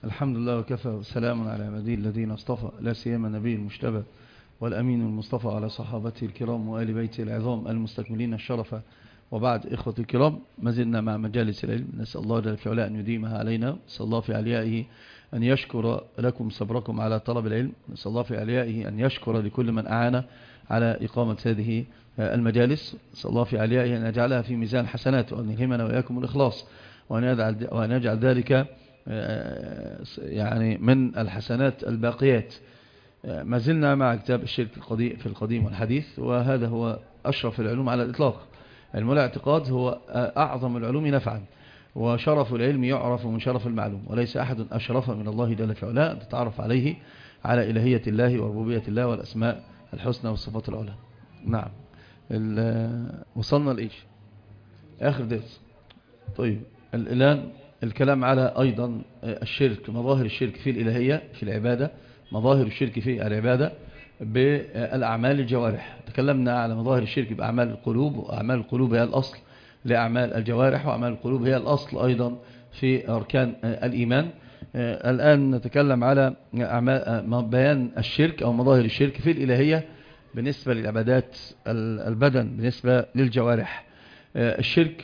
الحمد لله وكفى وسلام على عباده الذين اصطفى، لا سيما النبي المجتبى والأمين المصطفى على صحابته الكرام وآل بيته العظام المستكملين الشرف. وبعد، إخوة الكرام، ما زلنا مع مجالس العلم. نسأل الله جل في علاه أن يديمها علينا. نسأل الله في عليائه أن يشكر لكم صبركم على طلب العلم. نسأل الله في عليائه أن يشكر لكل من أعان على إقامة هذه المجالس. نسأل الله في عليائه أن يجعلها في ميزان حسنات، وأن يلهمنا وإياكم الإخلاص، وأن يجعل ذلك يعني من الحسنات الباقيات. ما زلنا مع كتاب الشرك في القديم والحديث، وهذا هو أشرف العلوم على الإطلاق. علم الاعتقاد هو أعظم العلوم نفعا، وشرف العلم يعرف من شرف المعلوم، وليس أحد أشرف من الله جل في علاه أن تتعرف عليه على إلهية الله وربوبية الله والأسماء الحسنى والصفات العلى. نعم، وصلنا لإيش؟ آخر درس. طيب، الآن الكلام على أيضا الشرك، مظاهر الشرك في الإلهية في العبادة، مظاهر الشرك في العبادة بالأعمال الجوارح. تكلمنا على مظاهر الشرك بأعمال القلوب، وأعمال القلوب هي الأصل لأعمال الجوارح، وأعمال القلوب هي الأصل أيضا في أركان الإيمان. الآن نتكلم على بيان الشرك أو مظاهر الشرك في الإلهية بالنسبة للعبادات البدن، بالنسبة للجوارح. الشرك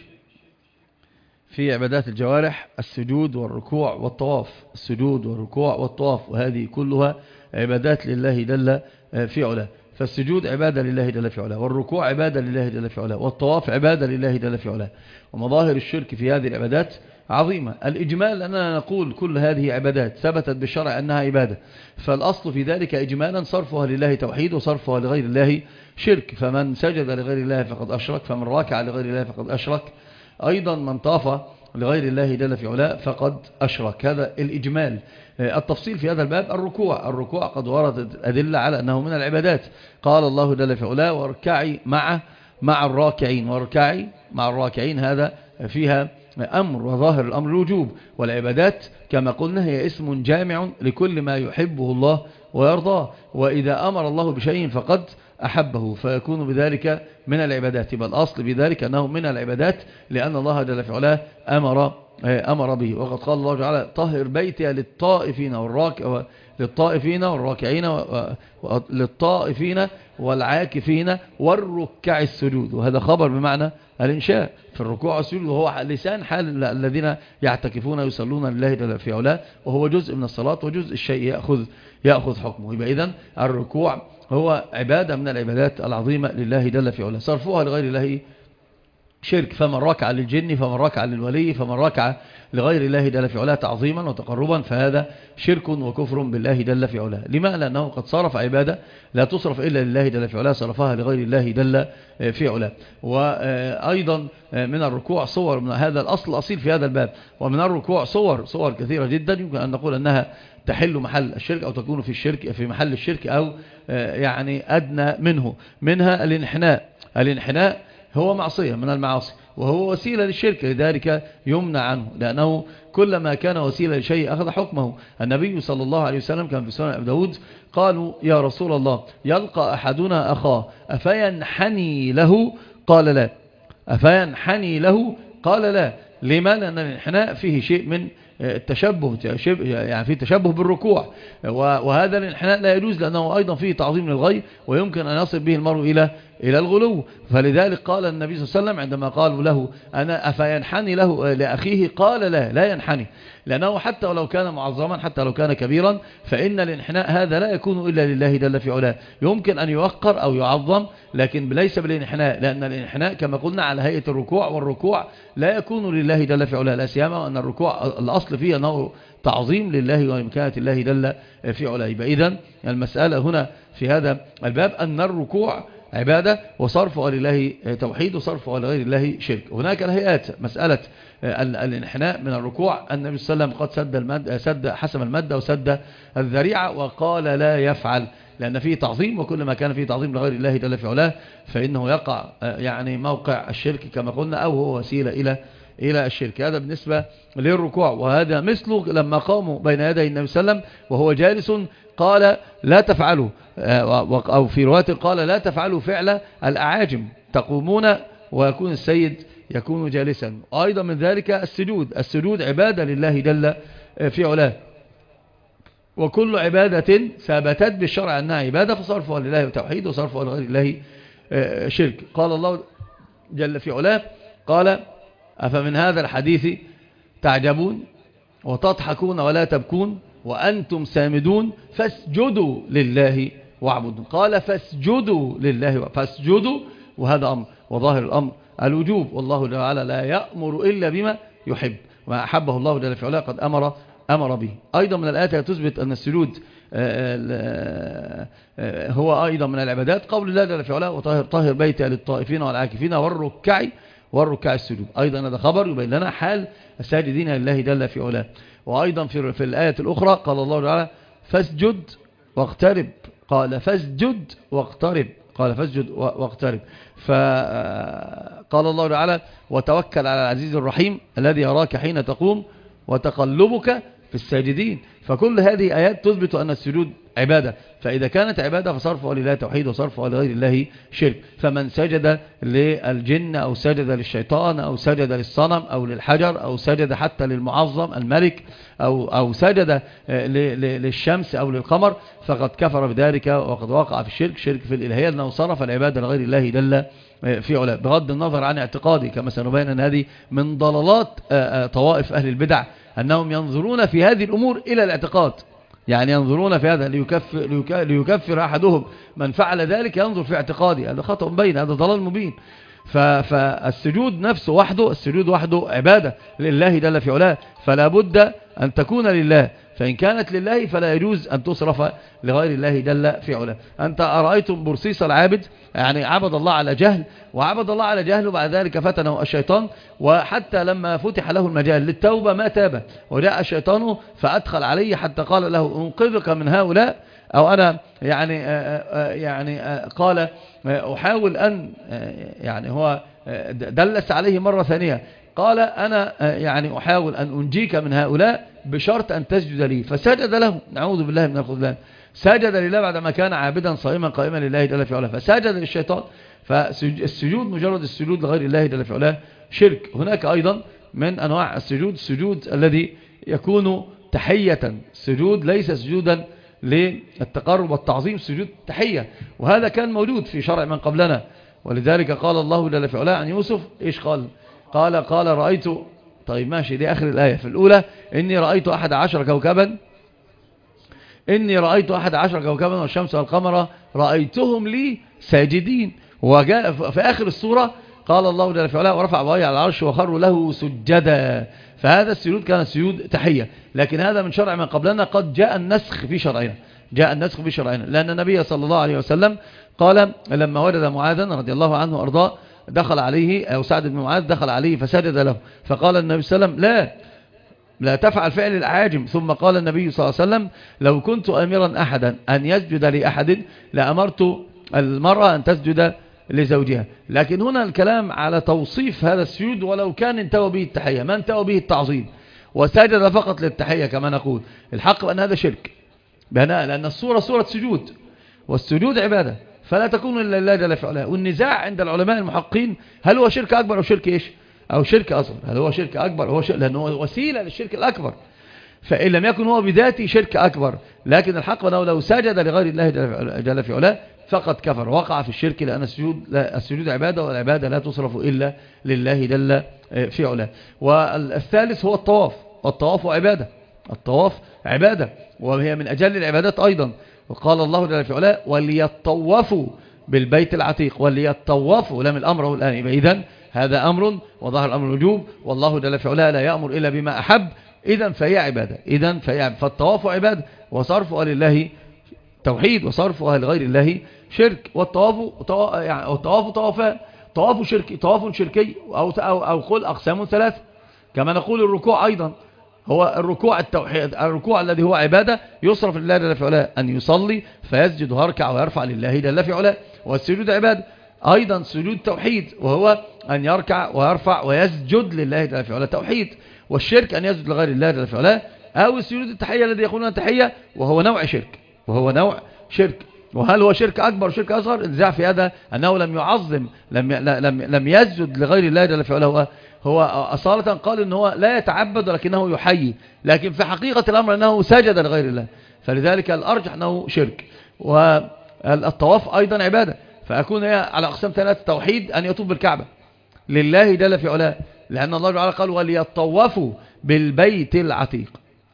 في عبادات الجوارح السجود والركوع والطواف، السجود والركوع والطواف، وهذه كلها عبادات لله جل في علاه. فالسجود عبادة لله جل في علاه، والركوع عبادة لله جل في علاه، والطواف عبادة لله جل في علاه. ومظاهر الشرك في هذه العبادات عظيمة. الإجمال أننا نقول كل هذه عبادات ثبتت بالشرع أنها عبادة، فالأصل في ذلك إجمالا صرفها لله توحيد وصرفها لغير الله شرك. فمن سجد لغير الله فقد أشرك، فمن ركع لغير الله فقد أشرك، أيضا من طاف لغير الله جل في علاه فقد أشرك. هذا الإجمال. التفصيل في هذا الباب الركوع قد وردت أدلة على أنه من العبادات. قال الله جل في علاه: واركعي مع الراكعين. واركعي مع الراكعين، هذا فيها أمر، وظاهر الأمر الوجوب. والعبادات كما قلنا هي اسم جامع لكل ما يحبه الله ويرضاه، وإذا أمر الله بشيء فقد أحبه، فيكون بذلك من العبادات. يبقى الأصل بذلك أنه من العبادات، لأن الله جل في علاه أمر به. وقد قال الله تعالى: طهر بيتي للطائفين والراكعين للطائفين والعاكفين والركع السجود. وهذا خبر بمعنى الإنشاء في الركوع والسجود، وهو لسان حال الذين يعتكفون يصلون لله جل في علاه، وهو جزء من الصلاة، وجزء الشيء يأخذ حكمه. يبقى إذن الركوع هو عبادة من العبادات العظيمة لله جل في علاه، صرفها لغير الله شرك. فمن ركع للجن، فمن ركع للولي، فمن ركع لغير الله جل في علاه تعظيما وتقربا، فهذا شرك وكفر بالله جل في علاه. لما؟ لأنه قد صرف عبادة لا تصرف إلا لله جل في علاه، صرفها لغير الله جل في علاه. وأيضا من الركوع صور، من هذا الأصل الأصيل في هذا الباب. ومن الركوع صور كثيرة جدا، يمكن أن نقول أنها تحل محل الشرك، أو تكون في محل الشرك، أو يعني أدنى منه. منها الانحناء هو معصية من المعاصي، وهو وسيلة للشرك، لذلك يمنع عنه، لأنه كلما كان وسيلة لشيء أخذ حكمه. النبي صلى الله عليه وسلم كان في سنن أبي داود قالوا: يا رسول الله، يلقى أحدنا أخاه أفينحني له؟ قال لا. أفينحني له؟ قال لا. لما؟ لأن الانحناء فيه شيء من التشبه، يعني فيه تشبه بالركوع، وهذا الانحناء لا يجوز، لأنه أيضا فيه تعظيم للغير، ويمكن أن يصل به المرء إلى الغلو. فلذلك قال النبي صلى الله عليه وسلم عندما قالوا له: أنا أفينحني له لأخيه؟ قال لا ينحني، لأنه حتى ولو كان معظما، حتى لو كان كبيرا، فإن الانحناء هذا لا يكون إلا لله جل في علاه. يمكن أن يوقر أو يعظم، لكن ليس بالانحناء، لأن الانحناء كما قلنا على هيئة الركوع، والركوع لا يكون لله جل في علاه، لا سيما أن الركوع الأصل فيه أنه تعظيم لله وإمكانة الله جل في علاه. يبقى إذن المسألة هنا في هذا الباب أن الركوع عبادة، وصرفها لله توحيد، وصرفها لغير الله شرك. هناك الهيئات. مسألة الانحناء من الركوع، النبي صلى الله عليه وسلم قد سد حسم المادة وسد الذريعة، وقال لا يفعل، لأن فيه تعظيم، وكل ما كان فيه تعظيم لغير الله جل في علاه فإنه يقع يعني موقع الشرك كما قلنا، أو هو وسيلة إلى الشرك. هذا بالنسبة للركوع. وهذا مثله لما قاموا بين يدي النبي صلى الله عليه وسلم وهو جالس قال: لا تفعلوا، أو في رواية قال: لا تفعلوا فعل الأعاجم، تقومون ويكون السيد يكون جالسا. أيضا من ذلك السجود عبادة لله جل في علاه. وكل عبادة ثبتت بالشرع أنها عبادة فصرفها لله توحيد وصرفها لغير الله شرك. قال الله جل في علاه قال أفمن هذا الحديث تعجبون وتضحكون ولا تبكون وأنتم سامدون فاسجدوا لله واعبدوا. قال فاسجدوا لله فاسجدوا، وهذا أمر، وظاهر الأمر الوجوب، والله تعالى لا يأمر إلا بما يحب، ما أحبه الله جل في علاه قد أمر به. أيضا من الآيات تثبت أن السجود هو أيضا من العبادات قول الله جل في علاه وطهر بيتي للطائفين والعاكفين والركع السجود. أيضا هذا خبر يبين لنا حال الساجدين لله جل في علاه. وأيضا في الآية الأخرى قال الله تعالى فاسجد واقترب، قال فاسجد واقترب، قال فاسجد واقترب. فقال الله تعالى وتوكل على العزيز الرحيم الذي يراك حين تقوم وتقلبك في الساجدين. فكل هذه آيات تثبت أن السجود عبادة، فإذا كانت عبادة فصرفها لله توحيد وصرفها لغير الله شرك. فمن سجد للجن أو سجد للشيطان أو سجد للصنم أو للحجر أو سجد حتى للمعظم الملك أو سجد للشمس أو للقمر فقد كفر بذلك وقد وقع في الشرك، شرك في الإلهية، لأنه صرف العبادة لغير الله جل في علاه، بغض النظر عن اعتقادي كما سنبين أن هذه من ضلالات طوائف أهل البدع، أنهم ينظرون في هذه الأمور إلى الاعتقاد، يعني ينظرون في هذا ليكفر أحدهم من فعل ذلك ينظر في اعتقادي، هذا خطأ مبين، هذا ضلال مبين. فالسجود نفسه وحده، السجود وحده عبادة لله جل في علاه، فلا بد أن تكون لله، فإن كانت لله فلا يجوز أن تصرف لغير الله جل في علاه. أنت أرأيتم برصيص العابد، يعني عبد الله على جهل، وعبد الله على جهل وبعد ذلك فتنه الشيطان، وحتى لما فتح له المجال للتوبة ما تاب، وجاء الشيطان فأدخل عليه حتى قال له أنقذك من هؤلاء، أو أنا يعني قال أحاول أن يعني هو دلس عليه مرة ثانية، قال أنا يعني أحاول أن أنجيك من هؤلاء بشرط أن تسجد لي، فسجد له، نعوذ بالله من الخذلان، سجد لله بعدما كان عابدا صائما قائما لله جل في علاه، فسجد للشيطان. فالسجود مجرد السجود لغير الله جل في علاه شرك. هناك أيضا من أنواع السجود السجود الذي يكون تحية، السجود ليس سجودا للتقرب والتعظيم، سجود تحية، وهذا كان موجود في شرع من قبلنا، ولذلك قال الله جل في علاه عن يوسف إيش قال رأيت، طيب ماشي، دي آخر الآية. في الأولى إني رأيت 11 كوكبا، إني رأيت 11 كوكبا والشمس والقمر رأيتهم لي ساجدين. وجاء في آخر السورة قال الله جل في علاه ورفع أبويه على العرش وخروا له سجدا. فهذا السجود كان سجود تحية، لكن هذا من شرع من قبلنا، قد جاء النسخ في شرعنا، لأن النبي صلى الله عليه وسلم قال لما وجد معاذا رضي الله عنه وأرضاه دخل عليه، أو سعد بن معاذ دخل عليه فسجد له، فقال النبي صلى الله عليه وسلم لا تفعل فعل الأعاجم. ثم قال النبي صلى الله عليه وسلم لو كنت أمرا أحدا أن يسجد لأحد لأمرت المرأة أن تسجد لزوجها. لكن هنا الكلام على توصيف هذا السجود، ولو كان انتوى به التحية، ما انتوى به التعظيم وسجد فقط للتحية كما نقول، الحق أن هذا شرك بناء، لأن الصورة صورة سجود، والسجود عبادة فلا تكون إلا لله جل في علاه. والنزاع عند العلماء المحققين هل هو شرك أكبر أو شرك إيش أو شرك أصغر؟ هل هو شرك أكبر؟ هو لأنه هو وسيلة للشرك الأكبر، فإن لم يكن هو بذاته شرك أكبر، لكن الحق أنه لو سجد لغير الله جل في علاه فقد كفر، وقع في الشرك، لأن السجود عبادة، والعبادة لا تصرف إلا لله جل في علاه. والثالث هو الطواف، والطواف عبادة، الطواف عبادة وهي من أجل العبادات أيضا. وقال الله جل في علاه وليطوفوا بالبيت العتيق، وليطوفوا لم الأمر هو الآن، إذن هذا أمر وظهر الأمر الوجوب، والله جل في علاه لا يأمر إلا بما أحب، إذن فهي عبادة، فالطواف عبادة، وصرفها لله توحيد، وصرفها لغير الله شرك. والطواف طوافان، طواف شركي أو قل أقسام ثلاثة، كما نقول الركوع أيضا هو الركوع التوحيد، الركوع الذي هو عبادة يصرف لله جل في علاه، أن يصلي فيسجد ويركع ويرفع لله جل في علاه. والسجود عبادة أيضا، سجود توحيد وهو أن يركع ويرفع ويسجد لله جل في علاه توحيد. والشرك أن يسجد لغير الله جل في علاه، أو السجود التحية الذي يقولون تحية وهو نوع شرك، وهل هو شرك أكبر وشرك أصغر؟ النزاع في هذا أنه لم يعظم، لم يسجد لغير الله جل في علاه، هو أصالة قال إن هو لا يتعبد ولكنه يحيي، لكن في حقيقة الأمر أنه سجد لغير الله، فلذلك الأرجح أنه شرك. والطواف أيضا عبادة، فأكون هي على أقسام ثلاثة: توحيد، أن يطوف بالكعبة لله جل في علاه، لأن الله تعالى قال وليطوفوا بالبيت العتيق.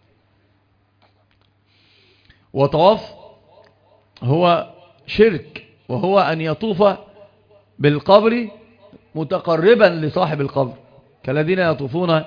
وطواف هو شرك، وهو أن يطوف بالقبر متقربا لصاحب القبر، كالذين يطوفون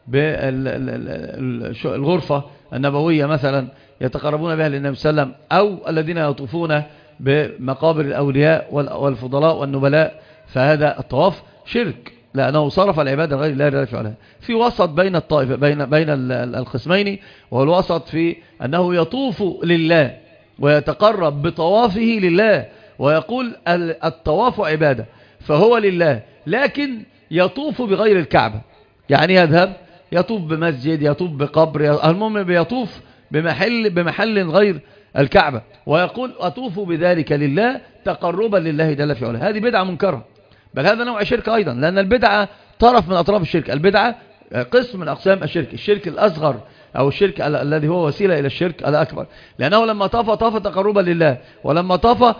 بالغرفة النبوية مثلا يتقربون بها للنبي صلى الله عليه وسلم، أو الذين يطوفون بمقابر الأولياء والفضلاء والنبلاء، فهذا الطواف شرك لأنه صرف العبادة غير الله جل وعلا. في وسط بين الطائفة بين القسمين، وهو الوسط في أنه يطوف لله ويتقرب بطوافه لله ويقول الطواف عبادة، فهو لله، لكن يطوف بغير الكعبة، يعني يذهب يطوف بمسجد، يطوف بقبر، المهم بيطوف بمحل غير الكعبة، ويقول أطوف بذلك لله تقربا لله جل في علاه. هذه بدعة منكرة، بل هذا نوع شرك أيضا، لأن البدعة طرف من أطراف الشرك. البدعة قسم من أقسام الشرك، الشرك الأصغر أو الشرك الذي هو وسيلة إلى الشرك الأكبر، لأنه لما طاف تقربا لله، ولما طاف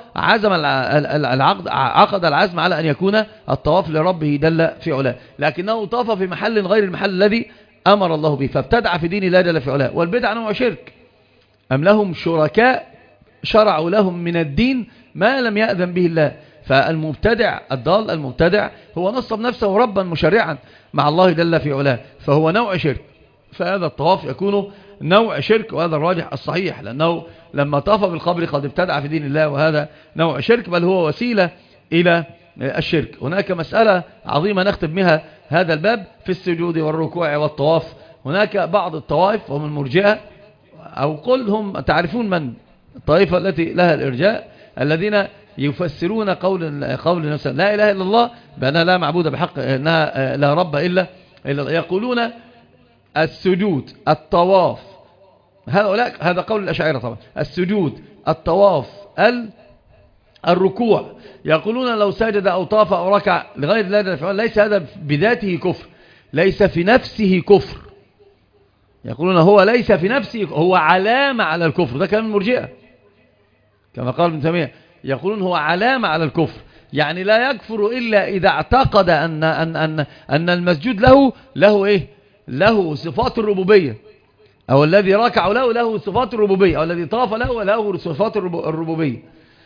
عقد العزم على أن يكون الطواف لربه جل في علاه، لكنه طاف في محل غير المحل الذي أمر الله به، فابتدع في دين الله جل في علاه. والبدعة نوع شرك، أم لهم شركاء شرعوا لهم من الدين ما لم يأذن به الله. فالمبتدع الضال المبتدع هو نصب نفسه ربا مشرعا مع الله جل في علاه، فهو نوع شرك. فهذا الطواف يكون نوع شرك، وهذا الراجح الصحيح، لأنه لما طاف بالقبر قد ابتدع في دين الله، وهذا نوع شرك، بل هو وسيلة إلى الشرك. هناك مسألة عظيمة نختم بها هذا الباب في السجود والركوع والطواف. هناك بعض الطوائف وهم المرجئة، أو قل هم تعرفون من الطائفة التي لها الإرجاء، الذين يفسرون قول نفسه لا إله إلا الله بأنها لا معبود بحق، أنها لا رب إلا يقولون السجود الطواف، هذا قول الأشاعرة طبعا، السجود الطواف الركوع، يقولون لو سجد أو طاف أو ركع لغير الله ليس هذا بذاته كفر، ليس في نفسه كفر. يقولون هو ليس في نفسه، هو علامة على الكفر. ده كلام المرجئة كما قال ابن تيمية، يقولون هو علامة على الكفر، يعني لا يكفر إلا إذا اعتقد أن المسجود له إيه؟ له صفات الربوبية، أو الذي ركع له صفات الربوبية، أو الذي طاف له صفات الربوبية.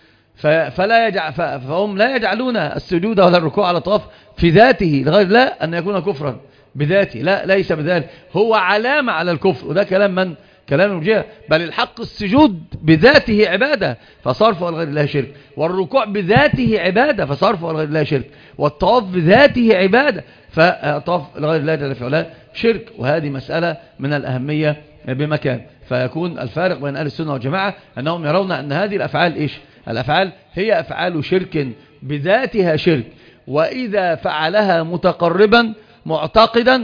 فهم لا يجعلون السجود ولا الركوع على الطواف في ذاته لغير الله أن يكون كفرا بذاته، لا، ليس بذلك، هو علامة على الكفر. وده كلام من؟ كلام المرجئة. بل الحق السجود بذاته عبادة فصرفه لغير الله شرك، والركوع بذاته عبادة فصرفه لغير الله شرك، والطواف بذاته عبادة فطاف لغير الله جل في علاه شرك. وهذه مسألة من الأهمية بمكان. فيكون الفارق بين أهل السنة والجماعة أنهم يرون أن هذه الأفعال إيش؟ الأفعال هي أفعال شرك بذاتها شرك، وإذا فعلها متقربا معتقدا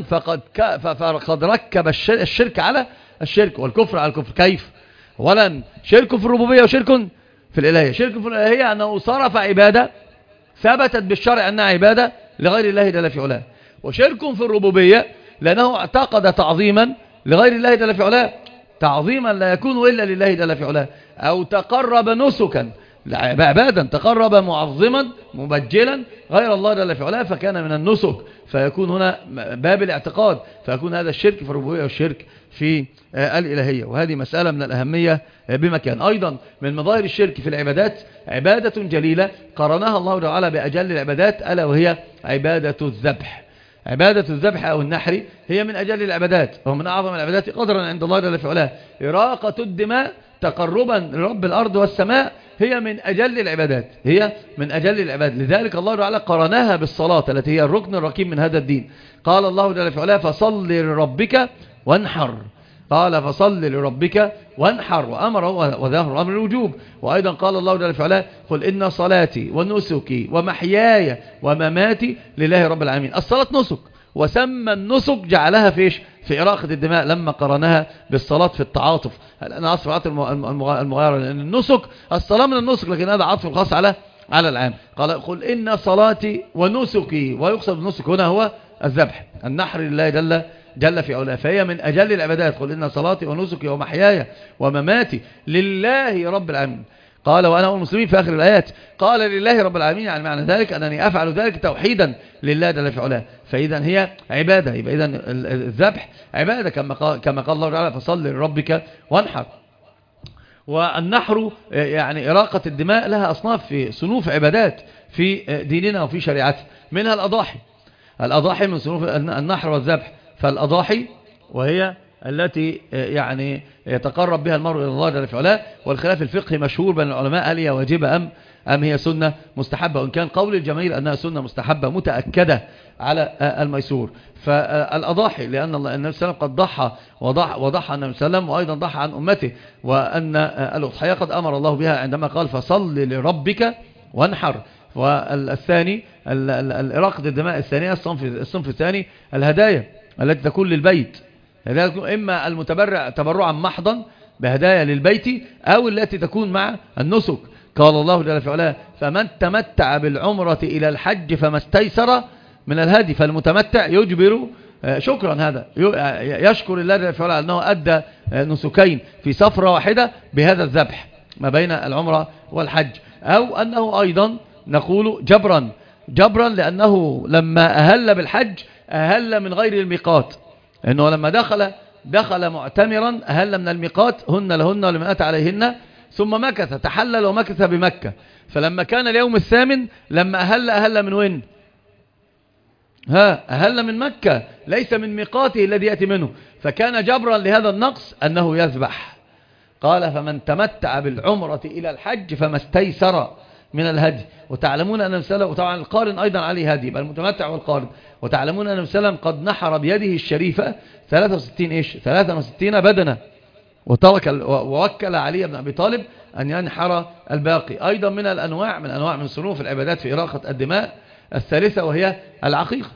فقد ركب الشرك على الشرك والكفر على الكفر. كيف؟ أولا شرك في الربوبية وشرك في الإلهية. شرك في الإلهية أنه صرف عبادة ثبتت بالشرع أنها عبادة لغير الله جل في علاه، وشرك في الربوبية لأنه اعتقد تعظيما لغير الله جل في علاه، تعظيما لا يكون إلا لله جل في علاه، أو تقرب نسكا عبادا، تقرب معظما مبجلا غير الله جل في علاه فكان من النسك، فيكون هنا باب الاعتقاد، فيكون هذا الشرك في الربوبية والشرك في الإلهية. وهذه مسألة من الأهمية بمكان. أيضا من مظاهر الشرك في العبادات عبادة جليلة قرنها الله تعالى بأجل العبادات، ألا وهي عبادة الذبح. عبادة الذبح أو النحر هي من أجل العبادات، وهو من أعظم العبادات قدرا عند الله جل في علاه. إراقة الدماء تقربا لرب الأرض والسماء هي من أجل العبادات، هي من أجل العبادات. لذلك الله تعالى قرنها بالصلاة التي هي الركن الركيم من هذا الدين. قال الله جل في علاه فصل لربك وانحر، قال فصل لربك وانحر، وأمر وظاهر أمر الوجوب. وأيضا قال الله جل في علاه قل إن صلاتي ونسكي ومحياي ومماتي لله رب العالمين. الصلاة نسك، وسمى النسك جعلها في إراقة الدماء لما قرنها بالصلاة في التعاطف. أنا عطف المغايرة، لأن النسك الصلاة من النسك، لكن هذا عطف الخاص على العام. قال قل إن صلاتي ونسكي، ويقصد بالنسك هنا هو الذبح، النحر لله جل جل في علاه، فهي من أجل العبادات. قل إن صلاتي ونسكي ومحياي ومماتي لله رب العالمين. قال وأنا والمسلمين في آخر الآيات. قال لله رب العالمين، يعني معنى ذلك أنني أفعل ذلك توحيدا لله جل في علاه، فإذا هي عبادة. يبقى إذن الذبح عبادة كما قال الله تعالى فصل لربك وانحر. والنحر يعني إراقة الدماء لها أصناف في صنوف عبادات في ديننا وفي شريعته، منها الأضاحي. الأضاحي من صنوف النحر والذبح. فالأضاحي وهي التي يعني يتقرب بها المرء إلى الله جل في علاه. والخلاف الفقهي مشهور بين العلماء هل هي واجبة أم هي سنة مستحبة، وإن كان قول الجماهير أنها سنة مستحبة متأكدة على الميسور. فالأضاحي لأن النبي صلى الله عليه وسلم قد ضحى وضحى النبي صلى الله عليه وسلم، وأيضا ضحى عن أمته، وأن الأضحية قد أمر الله بها عندما قال فصل لربك وانحر. والثاني الإراقة الدماء الثانية الصنف الثاني الهدايا التي تكون للبيت، إما المتبرع تبرعا محضا بهدايا للبيت، أو التي تكون مع النسك. قال الله جل في علاه فمن تمتع بالعمرة إلى الحج فما استيسر من الهدي. فالمتمتع يجبر شكرا، هذا يشكر الله جل في علاه أنه أدى نسكين في سفرة واحدة بهذا الذبح ما بين العمرة والحج. أو أنه أيضا نقول جبرا لأنه لما أهل بالحج أهل من غير الميقات، إنه لما دخل معتمرا أهل من الميقات هن لهن ولمن أتى عليهن، ثم مكث تحلل ومكث بمكة. فلما كان اليوم الثامن لما أهل من وين؟ أهل من مكة، ليس من ميقاته الذي يأتي منه، فكان جبرا لهذا النقص أنه يذبح. قال فمن تمتع بالعمرة إلى الحج فما استيسر من الهدي. وتعلمون أن النبي وطبعا القارن أيضا عليه هدي، يبقى المتمتع والقارن. وتعلمون أن النبي قد نحر بيده الشريفة 63 بدنة، ووكل علي بن أبي طالب أن ينحر الباقي. أيضا من الأنواع من صنوف العبادات في إراقة الدماء الثالثة وهي العقيقة،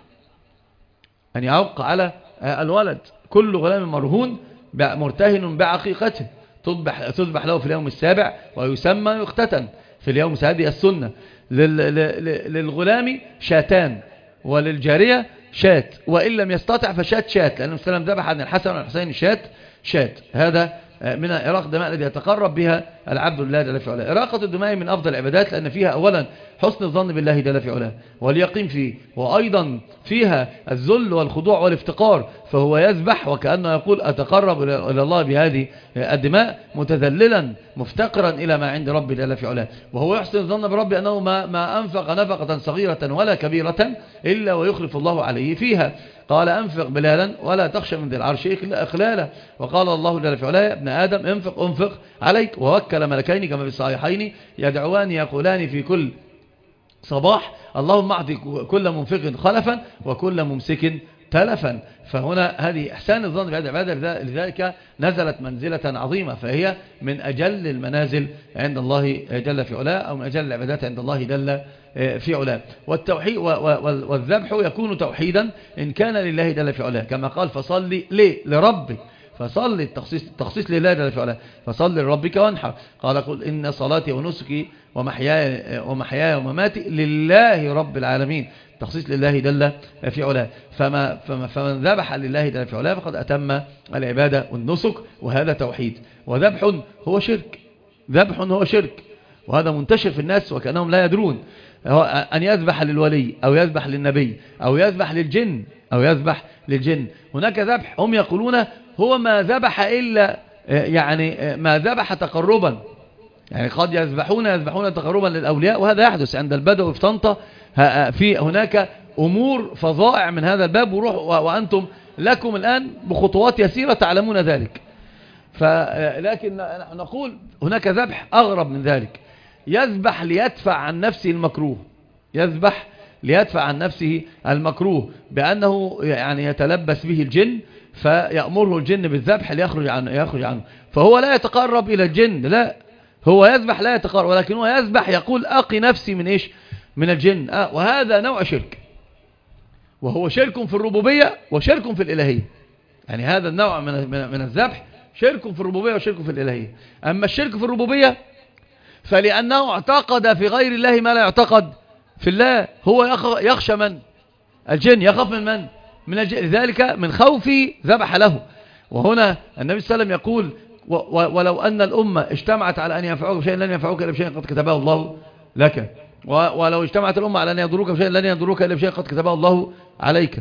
أن يعق على الولد. كل غلام مرهون مرتهن بعقيقته تذبح له في اليوم السابع ويسمى يختتن في اليوم هذه السنة. للغلام شاتان وللجارية شات، وإن لم يستطع فشات شات، لأن السلام ذبح عن الحسن والحسين شات. هذا من إراقة الدماء التي يتقرب بها العبد لله جل في علاه. إراقة الدماء من أفضل العبادات لأن فيها أولا حسن الظن بالله جل في علاه واليقين فيه، وأيضا فيها الذل والخضوع والافتقار، فهو يذبح وكأنه يقول أتقرب إلى الله بهذه الدماء متذللا مفتقرا إلى ما عند ربي جل في علاه. وهو يحسن الظن بربي أنه ما أنفق نفقة صغيرة ولا كبيرة إلا ويخلف الله عليه فيها. قال أنفق بلالا ولا تخشى من ذي العرش إخلالا. وقال الله جل في علاه يا ابن آدم انفق عليك. ووكل ملكين كما في الصحيحين يدعوان يقولان في كل صباح اللهم اعطي كل منفق خلفا وكل ممسك تلفا. فهنا هذه إحسان الظن بهذه العبادة، لذلك نزلت منزلة عظيمة، فهي من أجل المنازل عند الله جل في علاه، أو من أجل العبادات عند الله جل في علاه. والتوحيد والذبح يكون توحيدا إن كان لله جل في علاه، كما قال فصل لربك. فصل التخصيص لله جل في علاه، فصل لربك وانحر. قال قل إن صلاتي ونسكي ومحياي ومماتي لله رب العالمين، تخصيص لله جل في علاه. فمن ذبح لله جل في علاه فقد أتم العبادة والنسك، وهذا توحيد. وذبح هو شرك، وهذا منتشر في الناس وكأنهم لا يدرون. أن يذبح للولي أو يذبح للنبي أو يذبح للجن. هناك ذبح هم يقولون هو ما ذبح إلا يعني ما ذبح تقربا، يعني قد يذبحون تقربا للأولياء، وهذا يحدث عند البدو في طنطا. في هناك أمور فظائع من هذا الباب، وأنتم لكم الآن بخطوات يسيرة تعلمون ذلك. لكن نقول هناك ذبح أغرب من ذلك، يذبح ليدفع عن نفسه المكروه بأنه يعني يتلبس به الجن، فيأمره الجن بالذبح ليخرج عنه. فهو لا يتقرب إلى الجن، لا، هو يذبح لا يتقرب، ولكن هو يذبح يقول أقي نفسي من إيش؟ من الجن. وهذا نوع شرك، وهو شرك في الربوبية وشرك في الإلهية. يعني هذا النوع من الذبح شرك في الربوبية وشرك في الإلهية. أما الشرك في الربوبية فلأنه اعتقد في غير الله ما لا يعتقد في الله. هو يخشى من؟ الجن. يخاف من لذلك من خوفه ذبح له. وهنا النبي صلى الله عليه وسلم يقول ولو أن الأمة اجتمعت على أن ينفعوك بشيء لن ينفعوك إلا بشيء قد كتبه الله لك، ولو اجتمعت الأمة على أن يضروك بشيء لن يضروك إلا بشيء قد كتبه الله عليك.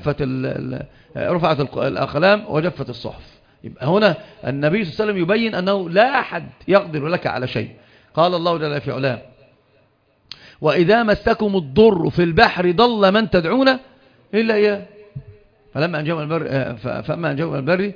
رفعت الأقلام وجفت الصحف. يبقى هنا النبي صلى الله عليه وسلم يبين أنه لا أحد يقدر لك على شيء. قال الله جل في علاه وإذا مسكم الضر في البحر ضل من تدعون إلا إياه فلما أنجاكم البر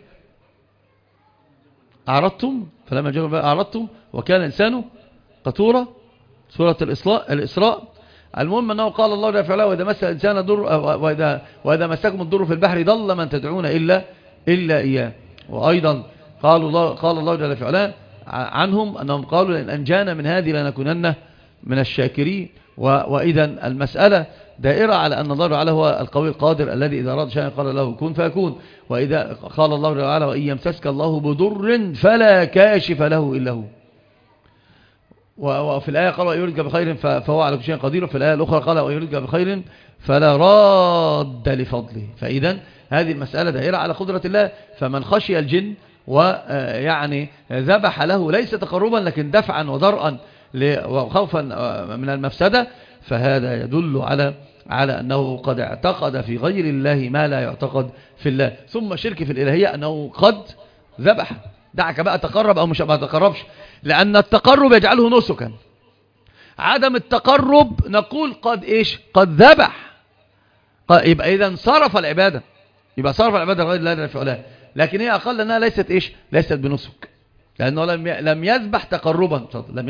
أعرضتم أعرضتم وكان الإنسان قتورا. سورة الإسراء. المهم أنه قال الله جل وعلا وإذا مس الإنسان ضر وإذا مسكم الضر في البحر ضل من تدعون إلا إياه. وأيضا قال الله جل وعلا عنهم أنهم قالوا لأن أنجانا من هذه لنكونن من الشاكرين. وإذا المسألة دائرة على أن الله تعالى هو القوي القادر الذي إذا أراد شيئا قال له كن فيكون. وإذا قال الله تعالى وإن يمسسك الله بضر فلا كاشف له إلا هو. وفي الآية قال وإن يردك بخير فهو على كل شيء قدير. وفي الآية الأخرى قال وإن يردك بخير فلا راد لفضله. فإذا هذه المسألة دائرة على قدرة الله. فمن خشي الجن ويعني ذبح له ليس تقربا لكن دفعا وضرعا وخوفا من المفسدة فهذا يدل على أنه قد اعتقد في غير الله ما لا يعتقد في الله. ثم شرك في الإلهية أنه قد ذبح. دعك بقى تقرب أو مش ما تقربش، لأن التقرب يجعله نسكا. عدم التقرب نقول قد ذبح. يبقى إذا صرف العبادة، غير الله جل وعلا. لكن هي أقل أنها ليست بنسك، لأنه لم يذبح تقربا.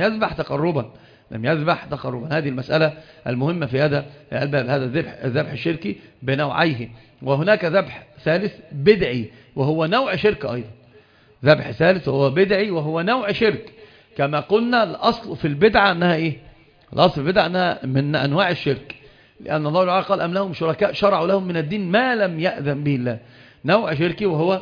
لم يذبح تقربا. هذه المسألة المهمة في هذا الباب. هذا الذبح الشركي بنوعيه. وهناك ذبح ثالث بدعي وهو نوع شرك أيضا. ذبح ثالث وهو بدعي وهو نوع شرك. كما قلنا الأصل في البدعة أنها الأصل في البدعة أنها من أنواع الشرك، لأن الله تعالى قال أم لهم شركاء شرعوا لهم من الدين ما لم يأذن به الله. نوع شركي وهو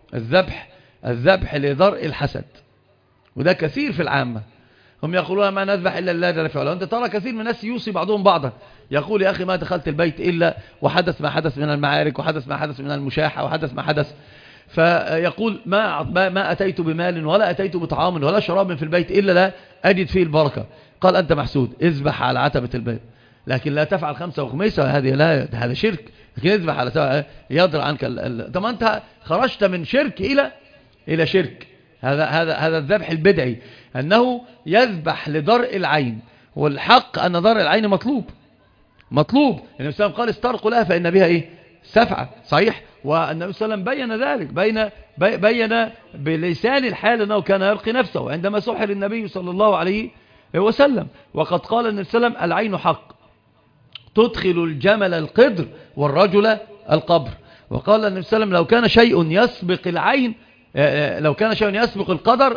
الذبح لضرء الحسد. وده كثير في العامة. هم يقولون ما نذبح إلا الله جل وعلا. وأنت ترى كثير من الناس يوصي بعضهم بعضا، يقول يا أخي ما دخلت البيت إلا وحدث ما حدث من المعارك وحدث ما حدث من المشاحة وحدث ما حدث. فيقول ما أتيت بمال ولا أتيت بطعام ولا شراب في البيت إلا لا أجد فيه البركة. قال أنت محسود، اذبح على عتبة البيت، لكن لا تفعل 5 وخميسة. هذا شرك. لكن اذبح على يضر عنك طب أنت خرجت من شرك إلى شرك. هذا الذبح البدعي أنه يذبح لضرء العين. والحق أن ضرء العين مطلوب. النبي صلى الله عليه وسلم قال استرقوا لها فإن بها سفعة. صحيح. والنبي صلى الله عليه وسلم بين ذلك، بين بلسان الحال أنه كان يرقي نفسه عندما سحر النبي صلى الله عليه وسلم. وقد قال النبي صلى الله عليه وسلم العين حق تدخل الجمل القدر والرجل القبر. وقال النبي صلى الله عليه وسلم لو كان شيء يسبق العين، لو كان شيء يسبق القدر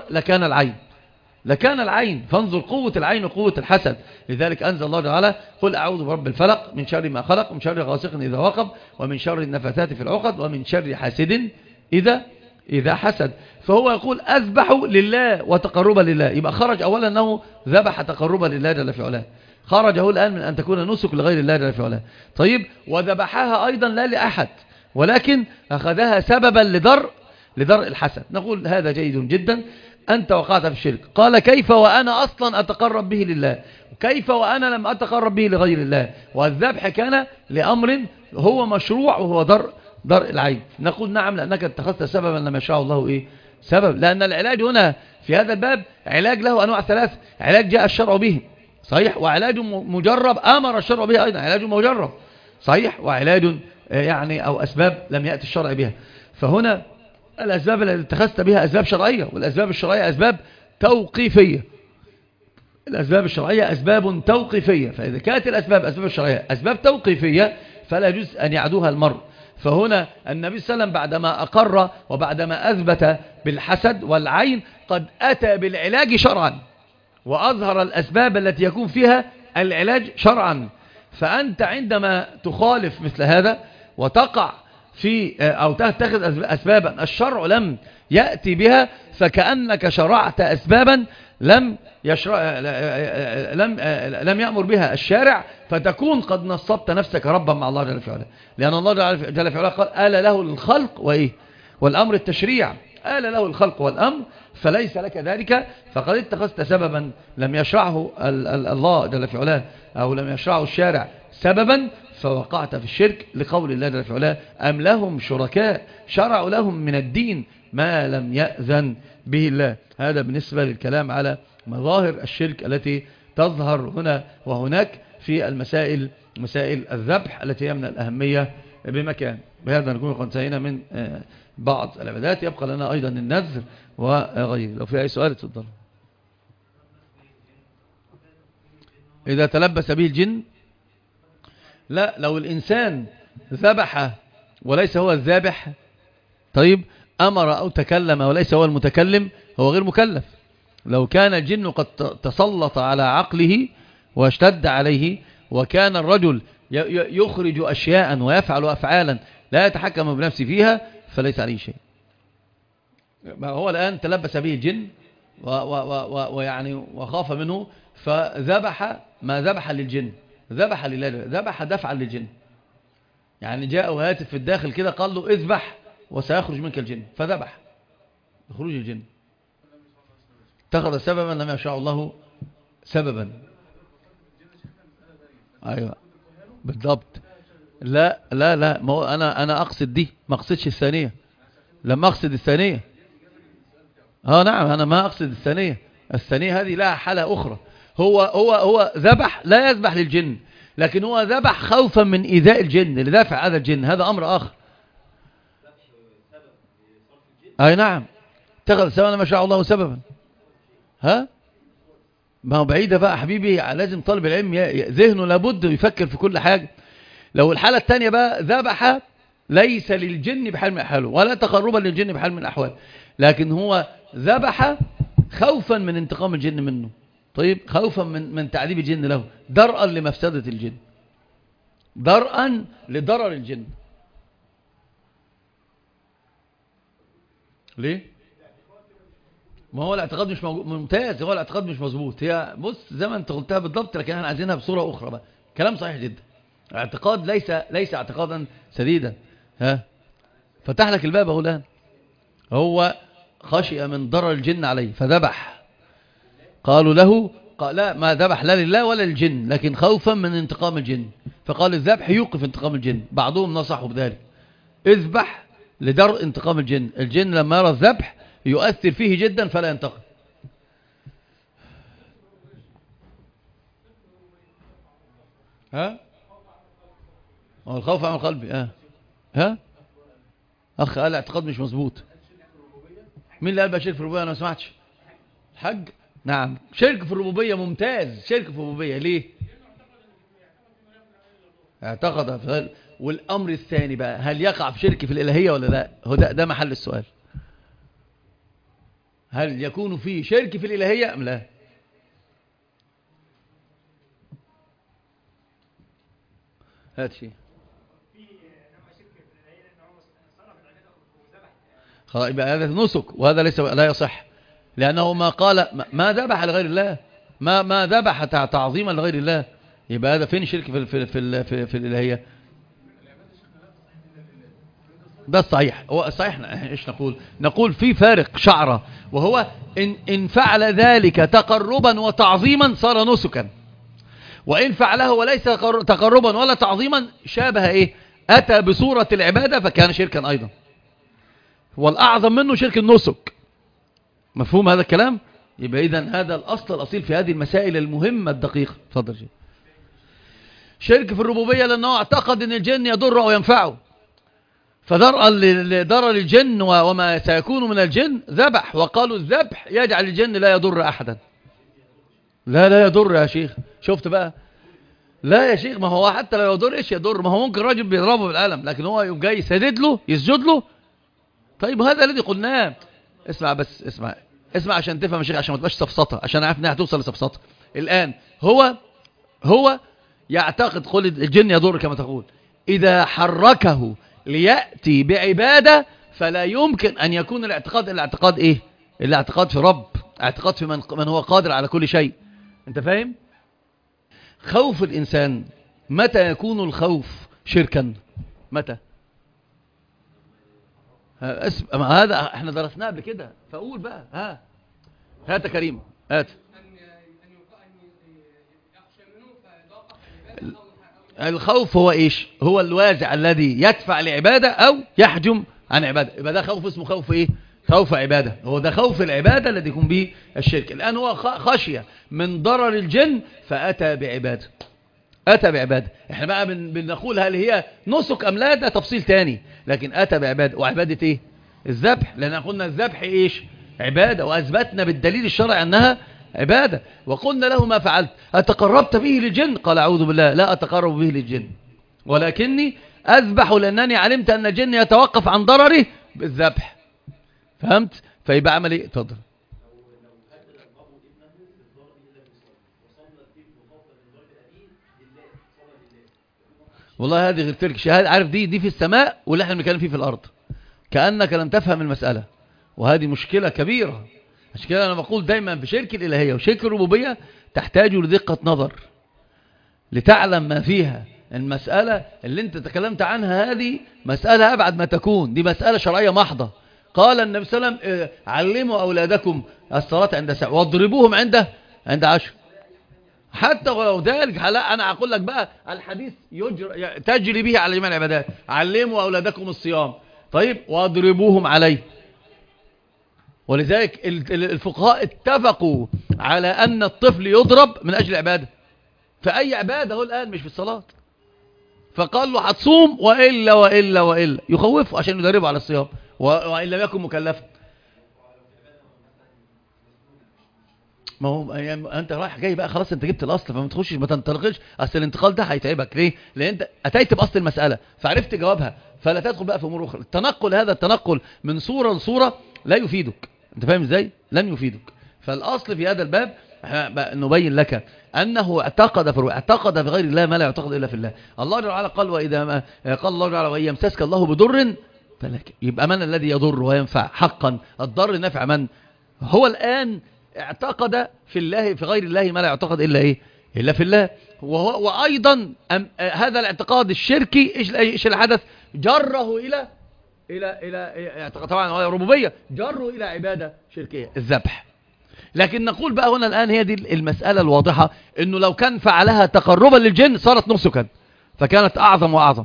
لكان العين. فانظر قوة العين وقوة الحسد. لذلك أنزل الله تعالى قل أعوذ برب الفلق من شر ما خلق ومن شر غاسق إذا وقب ومن شر النفثات في العقد ومن شر حاسد إذا حسد. فهو يقول أذبح لله وتقربا لله. يبقى خرج أولا أنه ذبح تقربا لله جل في علاه. خرجه الآن من أن تكون نسك لغير الله جل في علاه. طيب وذبحها أيضا لا لأحد، ولكن أخذها سببا لضرء الحسد. نقول هذا جيد جدا، أنت وقعت في الشرك. قال كيف وأنا أصلا أتقرب به لله؟ كيف وأنا لم أتقرب به لغير الله؟ والذبح كان لأمر هو مشروع وهو درء العين. نقول نعم لأنك اتخذت سببا لم يشاء الله سبب. لأن العلاج هنا في هذا الباب علاج له أنواع 3. علاج جاء الشرع به صحيح، وعلاج مجرب أمر الشرع به أيضا. علاج مجرب صحيح، وعلاج أو أسباب لم يأتي الشرع بها. فهنا الأسباب التي اتخذت بها أسباب شرعية، والأسباب الشرعية أسباب توقيفية. أسباب توقيفية. فإذا كانت أسباب الشرعية أسباب توقيفية فلا يجوز أن يعدوها المرء. فهنا النبي صلى الله عليه وسلم بعدما أقر وبعدما أثبت بالحسد والعين قد أتى بالعلاج شرعا وأظهر الأسباب التي يكون فيها العلاج شرعا. فأنت عندما تخالف مثل هذا وتقع في أو تتخذ أسبابا الشرع لم يأتي بها، فكأنك شرعت أسبابا لم يأمر بها الشارع، فتكون قد نصبت نفسك ربا مع الله جل في علاه. لأن الله جل في علاه قال آل له الخلق وإيه والأمر التشريع، آل له الخلق والأمر، فليس لك ذلك، فقد اتخذت سببا لم يشرعه الله جل في علاه أو لم يشرعه الشارع سببا، فوقعت في الشرك، لقول الله جل في علاه أم لهم شركاء شرعوا لهم من الدين ما لم يأذن به الله. هذا بالنسبة للكلام على مظاهر الشرك التي تظهر هنا وهناك في مسائل الذبح التي هي من الأهمية بمكان. بهذا نكون قد انتهينا من بعض العبادات. يبقى لنا أيضا النذر وغيره. لو في أي سؤال تفضل. إذا تلبس به الجن، لا، لو الإنسان ذبح وليس هو الذابح، طيب أمر أو تكلم وليس هو المتكلم، هو غير مكلف. لو كان الجن قد تسلط على عقله واشتد عليه، وكان الرجل يخرج أشياء ويفعل أفعالا لا يتحكم بنفسه فيها، فليس عليه شيء. ما هو الآن تلبس به الجن ويعني وخاف منه، فذبح ما ذبح للجن، ذبح لله، ذبح دفعا للجن. يعني جاء هاتف في الداخل كده قال له اذبح وسيخرج منك الجن، فذبح بخروج الجن. اتخذ سببا لم يشاء الله سببا. ايوه بالضبط. لا لا لا، ما هو انا اقصد دي، ما اقصدش الثانيه. لما اقصد الثانيه، نعم، انا ما اقصد الثانيه هذه لها حالة اخرى. هو ذبح، لا يذبح للجن، لكن هو ذبح خوفا من ايذاء الجن، لدافع هذا الجن، هذا امر اخر. اي نعم، اتخذ سببا لما شاء الله سببا. ما هو بعيدة بقى حبيبي، لازم طالب العلم ذهنه لابد يفكر في كل حاجة. لو الحالة الثانية بقى ذبح ليس للجن بحال من الأحوال ولا تقربا للجن بحال من الأحوال، لكن هو ذبح خوفا من انتقام الجن منه، طيب خوفا من تعذيب الجن له، درءا لمفسدة الجن، درءا لضرر الجن. ليه؟ ما هو الاعتقاد مش ممتاز، هو الاعتقاد مش مظبوط. هي بص زي ما انت قلتها بالضبط، لكن احنا عايزينها بصورة اخرى بقى. كلام صحيح جدا. اعتقاد ليس اعتقادا سديدا. فتح لك الباب اهو الان. هو خشي من ضرر الجن عليه فذبح. قالوا له قال لا، ما ذبح لا لله ولا للجن، لكن خوفا من انتقام الجن، فقال الذبح يوقف انتقام الجن. بعضهم نصحوا بذلك، اذبح لدرء انتقام الجن. الجن لما يرى الذبح يؤثر فيه جدا فلا ينتقم. الخوف عن قلبي. اخ قال اعتقاد مش مظبوط. مين اللي قال بقى شرك في الربوبيه؟ انا ما سمعتش. الحج نعم، شرك في الربوبيه ممتاز. شرك في الربوبيه ليه؟ اعتقد. والامر الثاني بقى، هل يقع في شرك في الالهيه ولا لا؟ هو ده محل السؤال. هل يكون فيه شرك في الالهيه ام لا؟ هات شيء. يبقى هذا نسك، وهذا لا يصح، لأنه ما قال ما ذبح لغير الله، ما ذبح تعظيما لغير الله. يبقى هذا فين شرك في الإلهية؟ ده الصحيح. هو الصحيح ايش نقول في فارق شعرة، وهو إن فعل ذلك تقربا وتعظيما صار نسكا، وإن فعله وليس تقربا ولا تعظيما شابه إيه؟ أتى بصورة العبادة فكان شركا أيضا، والأعظم منه شرك النسك. مفهوم هذا الكلام؟ يبقى إذن هذا الأصل الأصيل في هذه المسائل المهمة الدقيقة. تفضل شيء. شرك في الربوبية لأنه اعتقد أن الجن يضر أو ينفعه، فدرءا لضرر الجن وما سيكون من الجن ذبح، وقالوا الذبح يجعل الجن لا يضر أحدا. لا يضر يا شيخ. شفت بقى؟ لا يا شيخ، ما هو حتى لو يضر ايش يضر؟ ما هو ممكن راجل بيضربه بالقلم، لكن هو يقوم جاي يسجد له. طيب هذا الذي قلناه. اسمع بس، اسمع عشان تفهم يا شيخ، عشان ما تبقاش سفسطه، عشان عارف انها هتوصل لسفسطه. الان هو يعتقد قل الجن يضر كما تقول، اذا حركه لياتي بعباده فلا يمكن ان يكون الاعتقاد الا اعتقاد ايه؟ الاعتقاد في رب، اعتقاد في من هو قادر على كل شيء. انت فاهم؟ خوف الإنسان متى يكون الخوف شركا؟ متى؟ هذا احنا درسناه قبل كده، فقول بقى. هات يا كريم، هات. الخوف هو ايش؟ هو الوازع الذي يدفع لعبادة او يحجم عن عبادة. يبقى ده خوف اسمه خوف ايه؟ خوف عبادة. هو ده خوف العبادة الذي يكون به الشرك. الآن هو خشية من ضرر الجن فأتى بعبادة، أتى بعبادة. احنا بقى بنقول هل هي نسك أم لا، ده تفصيل تاني، لكن أتى بعبادة. وعبادة ايه؟ الذبح، لأن قلنا الذبح ايش؟ عبادة، وأثبتنا بالدليل الشرعي أنها عبادة. وقلنا له ما فعلت؟ أتقربت به للجن؟ قال أعوذ بالله لا أتقرب به للجن، ولكني أذبح لأنني علمت أن الجن يتوقف عن ضرره بالذبح. فهمت؟ فيبقى عمل ايه؟ اتفضل. والله هذه غير تلك شهادة، عارف دي في السماء واللي احنا بنتكلم فيه في الأرض، كأنك لم تفهم المسألة، وهذه مشكلة كبيرة. عشان كده أنا بقول دايما في شرك الإلهية وشرك الربوبية تحتاج لدقة نظر لتعلم ما فيها. المسألة اللي انت تكلمت عنها هذه مسألة أبعد ما تكون، دي مسألة شرعية محضة. قال النبي صلى الله عليه وسلم علموا أولادكم الصلاة عند سبع واضربوهم عند 10. حتى ولو ذلك، لا أنا أقول لك بقى الحديث تجري به على جميع العبادات. علموا أولادكم الصيام، طيب واضربوهم عليه. ولذلك الفقهاء اتفقوا على أن الطفل يضرب من أجل العبادة، فأي عبادة هو الآن مش في الصلاة. فقال له هتصوم وإلا يخوفه عشان يدربه على الصيام وإن لم يكن مكلفا. ما هو يعني انت رايح جاي بقى خلاص، انت جبت الاصل، فما تخشش ما تنتقلش. اصل الانتقال ده هيتعبك ليه؟ لان انت اتيت باصل المساله فعرفت جوابها، فلا تدخل بقى في امور اخرى. التنقل من صوره لصوره لا يفيدك. انت فاهم ازاي؟ لن يفيدك. فالاصل في هذا الباب نبين لك انه اعتقد في غير الله ما لا يعتقد الا في الله. الله تعالى قال واذا ما قال الله تعالى وان يمسسك الله بضر فلك. يبقى من الذي يضر وينفع حقا؟ الضر نفع من؟ هو الان اعتقد في الله في غير الله ما لا يعتقد إلا في الله. وأيضا هذا الاعتقاد الشركي إيش الحدث؟ جره إلى اعتقاد طبعا هو ربوبية، جره إلى عبادة شركية الذبح. لكن نقول بقى هنا الآن هي دي المسألة الواضحة، إنه لو كان فعلها تقربا للجن صارت نسكا فكانت أعظم وأعظم.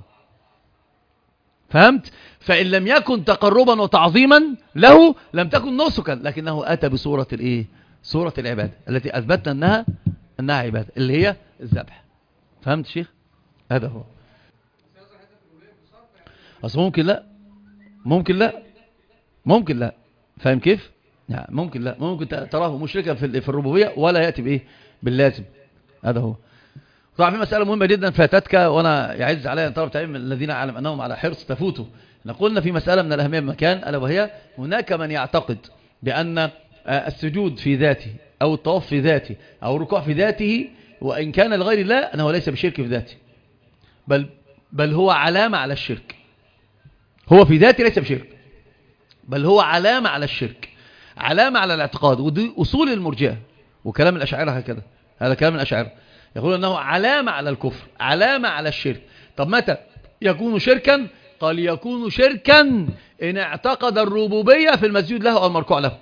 فهمت؟ فإن لم يكن تقربا وتعظيما له لم تكن نسكا، لكنه أتى بصورة صورة العبادة التي أثبتنا أنها عبادة، اللي هي الذبح. فهمت شيخ؟ هذا هو. أصل ممكن لا فاهم كيف؟ يعني ممكن تراه مشركا في الربوبية ولا يأتي بإيه؟ باللازم. هذا هو. طبعا في مسألة مهمة جدا فاتتك، وأنا يعز علي أن طلبة العلم الذين أعلم أنهم على حرص تفوتوا. نقولنا في مسألة من الأهمية بمكان، ألا وهي هناك من يعتقد بأن السجود في ذاته أو الطواف في ذاته أو الركوع في ذاته وإن كان لغير الله أنه ليس بشرك في ذاته، بل هو علامة على الشرك. هو في ذاته ليس بشرك، بل هو علامة على الشرك، علامة على الاعتقاد. ودي أصول المرجئة وكلام الأشاعرة هكذا. هذا كلام الأشاعرة، يقول أنه علامة على الكفر، علامة على الشرك. طب متى يكون شركا؟ قال يكون شركا إن اعتقد الربوبية في المسجود له أو المركوع له.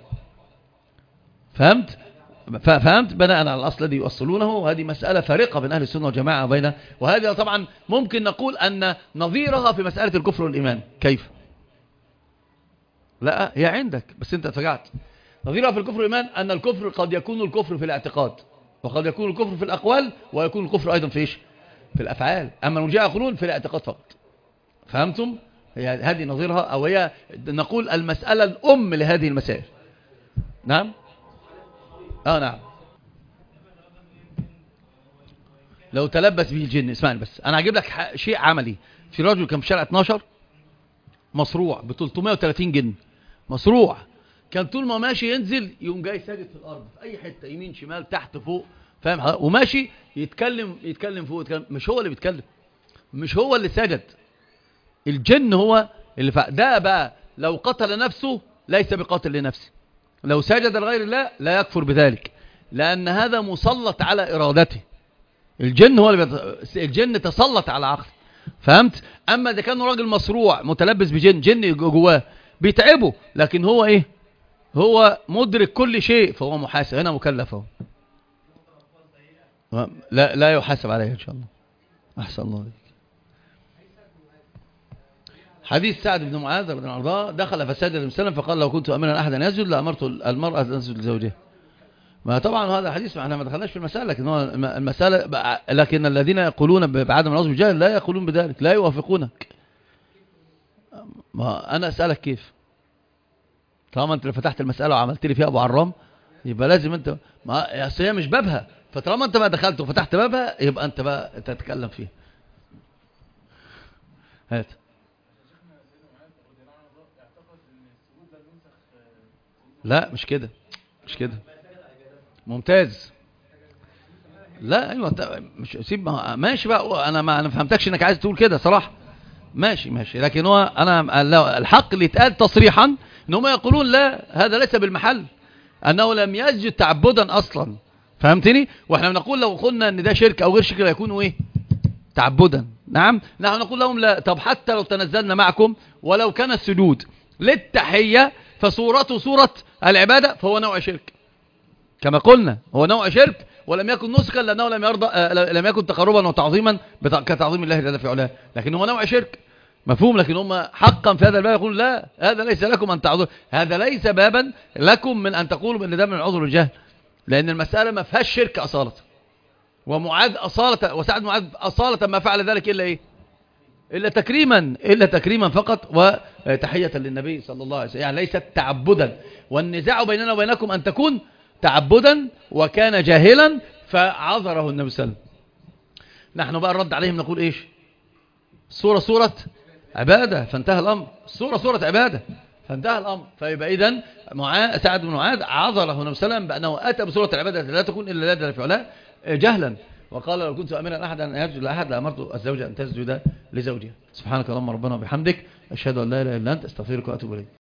فهمت بناء على الأصل الذي يؤصلونه. وهذه مسألة فارقة بين أهل السنة والجماعة بين، وهذه طبعا ممكن نقول أن نظيرها في مسألة الكفر والإيمان. كيف؟ لا هي عندك بس أنت تفجعت. نظيرها في الكفر والإيمان أن الكفر قد يكون الكفر في الاعتقاد، وقد يكون الكفر في الأقوال، ويكون الكفر أيضا في الأفعال. أما المرجئة يقولون في الاعتقاد فقط. فهمتم؟ هذه نظيرها، أو هي نقول المسألة الأم لهذه المسائل. نعم نعم. لو تلبس به الجن، اسمعني بس انا هجيب لك شيء عملي. في راجل كان في شارع 12 مصروع ب 330 جن، مصروع. كان طول ما ماشي ينزل يقوم جاي ساجد في الارض في اي حته، يمين شمال تحت فوق، فاهم؟ وماشي يتكلم فوق يتكلم. مش هو اللي بيتكلم، مش هو اللي سجد، الجن هو اللي ده بقى لو قتل نفسه ليس بقاتل لنفسه. لو سجد لغير الله لا يكفر بذلك، لأن هذا مسلط على إرادته. الجن هو اللي الجن تسلط على عقله، فهمت؟ أما إذا كان راجل مصروع متلبس بجن، جن جواه بيتعبه، لكن هو إيه؟ هو مدرك كل شيء، فهو محاسب هنا، مكلف هو. لا يحاسب عليه إن شاء الله. أحسن الله عليك. حديث سعد بن معاذ رضي الله عنه، دخل فسجد النبي صلى الله عليه وسلم فقال لو كنت أمرا أحدا يسجد لأمرت المرأة أن تسجد لزوجها. ما طبعا هذا حديث، احنا ما دخلناش في المسألة، لكن هو المسألة، لكن الذين يقولون بعدم العذر بالجهل لا يقولون بذلك، لا يوافقونك. ما أنا أسألك كيف؟ طالما أنت فتحت المسألة وعملت لي فيها أبو عرام، يبقى لازم أنت، ما هي مش بابها، فطالما أنت بقى دخلت وفتحت بابها يبقى أنت بقى تتكلم فيها. هات. لا مش كده، مش كده. ممتاز. لا ايوه مش سيب، ماشي بقى، انا فهمتكش انك عايز تقول كده صراحه. ماشي لكن هو انا الحق اللي اتقال تصريحا ان هم يقولون لا، هذا ليس بالمحل، انه لم يسجد تعبدا اصلا، فهمتني؟ واحنا بنقول لو قلنا ان ده شرك او غير شرك لا يكون ايه؟ تعبدا. نعم، نحن نقول لهم لا. طب حتى لو تنزلنا معكم ولو كان السجود للتحيه فصورته صوره العباده فهو نوع شرك، كما قلنا هو نوع شرك، ولم يكن نسكا لأنه لم يرضى، لم يكن تقربا وتعظيما كتعظيم الله جل في علاه، لكن هو نوع شرك مفهوم. لكن هم حقا في هذا الباب يقولون لا، هذا ليس لكم أن تعذروا، هذا ليس بابا لكم من أن تقولوا بأن ده من العذر والجهل، لأن المسألة ما فيهاش شرك أصالة. ومعاذ أصالة، وسعد معاذ أصالة ما فعل ذلك إلا إيه؟ إلا تكريما فقط، وتحية للنبي صلى الله عليه وسلم، يعني ليست تعبدا. والنزاع بيننا وبينكم أن تكون تعبدا، وكان جاهلا فعذره النبي صلى الله عليه وسلم. نحن بقى الرد عليهم نقول ايش؟ صورة عبادة فانتهى الامر، صورة عبادة فانتهى الامر. فيبقى اذن سعد بن معاذ عذره النبي صلى الله عليه وسلم بانه اتى بصورة العبادة لا تكون الا لله في علاه جهلا، وقال لو كنت امرا احدا ان يسجد لاحد لامرت الزوجة ان تسجد لزوجها. سبحانك اللهم ربنا وبحمدك، اشهد ان لا اله الا انت، استغفرك واتوب اليك.